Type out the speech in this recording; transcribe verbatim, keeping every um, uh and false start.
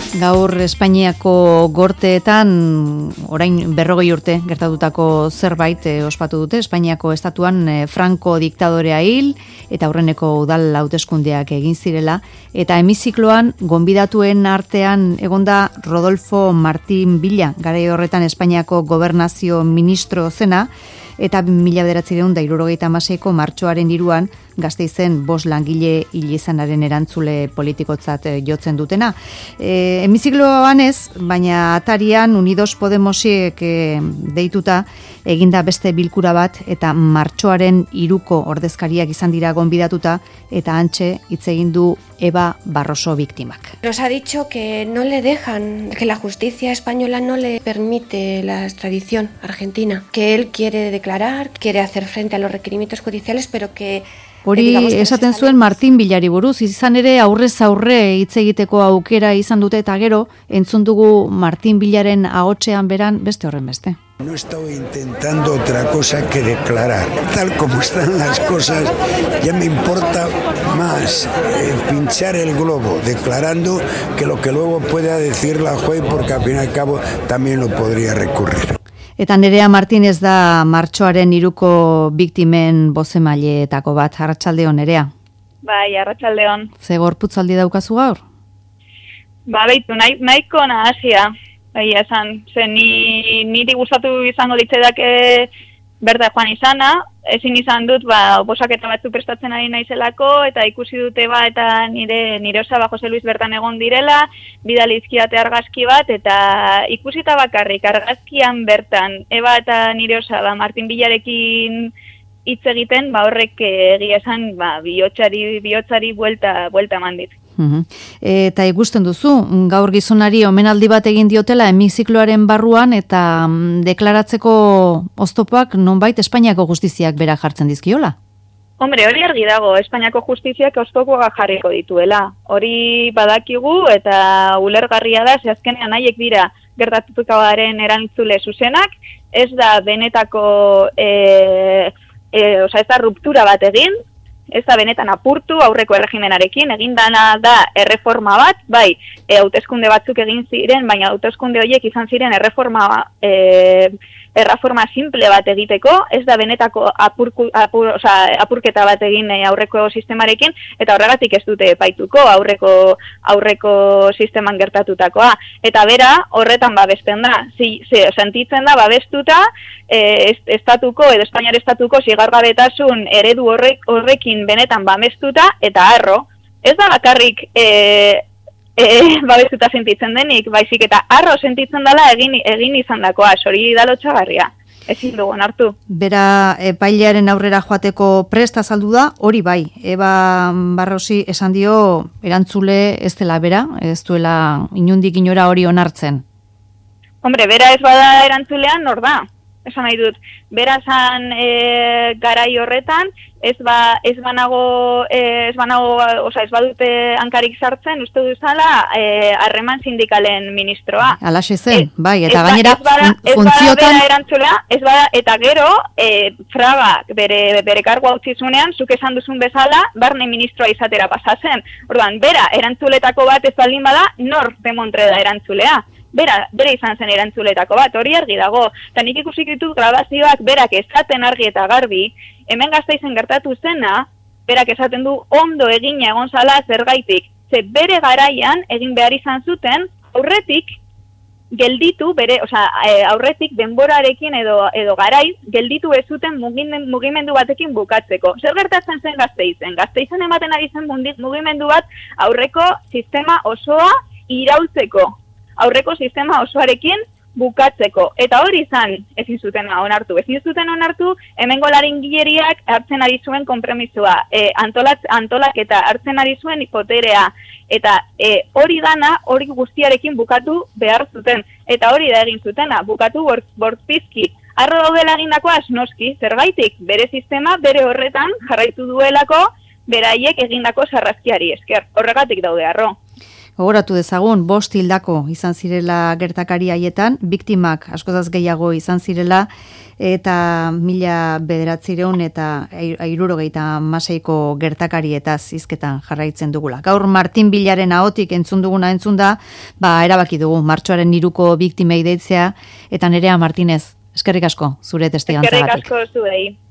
Gaur Espainiako gorteetan orain berrogei urte gertatutako zerbait e, ospatu dute. Espainiako estatuan e, Franco diktadorea hil eta aurreneko udal hauteskundeak egin zirela. Eta hemizikloan gonbidatuen artean egonda Rodolfo Martín Villa, garai horretan Espainiako gobernazio ministro zena, eta mila bederatziehun eta hirurogeita hamaseiko martxoaren hiruan Gasteizen bost langile hil izanaren erantzule politikotzat jotzen dutena. E, hemizikloan ez, baina atarian Unidos Podemosek e, deituta eginda beste bilkura bat eta martxoaren hiruko ordezkariak izan dira gonbidatuta eta hantxe hitz egin du Eva Barroso biktimak. Nos ha dicho que no le dejan, que la justicia española no le permite la extradición argentina, que él quiere declarar, quiere hacer frente a los requerimientos judiciales, pero que Hori esaten zuen Martin Villari buruz, izan ere aurrez aurre hitz egiteko aukera izan dute eta gero entzun dugu Martin Villaren ahotsean beran beste horren beste. No estoy intentando otra cosa que declarar. Tal como están las cosas, ya me importa más eh, pinchar el globo declarando que lo que luego pueda decir la juez, porque al fin y al cabo también lo podría recurrir. Eta Nerea Martínez da martxoaren hiruko biktimen bozemaileetako bat. Arratsaldeon, Nerea. Bai, arratsaldeon. Ze gorputzaldi daukazu gaur? Ba, beitu, nahi, nahiko nahasia. Bai, esan, ze ni, niri gustatu izango ditzaidake berda joan izana, ezin izan dut, ba, oposaketa batzu prestatzen ari naizelako, eta ikusi dute ba, eta nire, nire osaba Jose Luis bertan egon direla, bidalizkiate argazki bat, eta ikusita bakarrik argazkian bertan, Eba eta nire osaba Martin Villarekin hitz egiten, ba, horrek egia esan, ba, bihotzari, bihotzari buelta, buelta mandit. Uhum. Eta ikusten duzu, gaur gizonari omenaldi bat egin diotela hemizikloaren barruan eta mm, deklaratzeko oztopoak nonbait Espainiako justiziak bera jartzen dizkiola? Hombre, hori argi dago, Espainiako justiziak oztopoak jarriko dituela. Hori badakigu eta ulergarria da, ze azkenean haiek dira gertatutakoaren erantzule zuzenak, ez da benetako, e, e, oza, ez da ruptura bat egin, ez da benetan apurtu aurreko erregimenarekin, egin dana da erreforma bat, bai, e, hauteskunde batzuk egin ziren, baina hauteskunde horiek izan ziren erreforma, e, erreforma simple bat egiteko, ez da benetako apurku, apur, oza, apurketa bat egin aurreko sistemarekin, eta horregatik ez dute epaituko aurreko, aurreko sisteman gertatutakoa. Eta bera, horretan babesten da, zi, zi, sentitzen da babestuta, e, estatuko, edo Espainiar estatuko zigargabetasun eredu horrek, horrekin benetan babestuta, eta harro, ez da bakarrik e, E, babestuta sentitzen denik, baizik eta arro sentitzen dela egin, egin izan dakoa, hori da lotxagarria, ezin dugu hartu. Bera epailearen aurrera joateko prest azaldu da, hori bai, Eba Barrosi esan dio erantzule ez dela bera, ez duela inundik inora hori onartzen. Hombre, bera ez bada erantzulean, nor da? Esan nahi dut, bera zan e, garai horretan, ez, ba, ez banago, ez banago, oza, ez badute hankarik sartzen, uste duzala, harreman e, sindikalen ministroa. Alaxe zen, e, bai, eta ez gainera ba, ez funtziotan... Ez bada bera erantzulea, ez bada, eta gero, e, Fraga bere, bere kargu hautzizunean, zuk esan duzun bezala, barne ministroa izatera pasatzen. Orduan, bera erantzuletako bat ez baldin bada, nor demontre da erantzulea. Bera, bera izan zen erantzuletako bat, hori argi dago. Eta nik ikusik ditut grabazioak berak esaten argi eta garbi, hemen Gasteizen gertatu zena, berak esaten du ondo egina egon zala zergaitik. Ze bere garaian egin behar izan zuten, aurretik gelditu, bere, oza, aurretik denborarekin edo, edo garaiz, gelditu ez zuten mugimendu batekin bukatzeko. Zer gertatzen zen Gasteizen? Gasteizen ematen ari zen mugimendu bat aurreko sistema osoa iraultzeko. Aurreko sistema osoarekin bukatzeko. Eta hori izan ezin zuten onartu. Ezin zuten onartu, hemengo laringileriak hartzen ari zuen konpromisoa. E, antolat, antolak eta hartzen ari zuen hipoterea. Eta e, hori dana, hori guztiarekin bukatu behar zuten. Eta hori da egin zutena, bukatu bortzpizki. Arro daudela egindakoa noski, zergaitik, bere sistema, bere horretan jarraitu duelako, beraiek egindako sarrazkiari esker. Horregatik daude arro. Gogoratu dezagun, bost hildako izan zirela gertakari haietan, biktimak askozaz gehiago izan zirela, eta mila bederatzireun eta hirurogeita hamaseiko gertakarietaz hizketan jarraitzen dugula. Gaur Martin Bilaren ahotik entzun duguna entzun da, ba erabaki dugu martxoaren hiruko biktimei deitzea, eta Nerea Martinez, eskerrik asko zure testigantzagatik. Eskerrik asko zuei.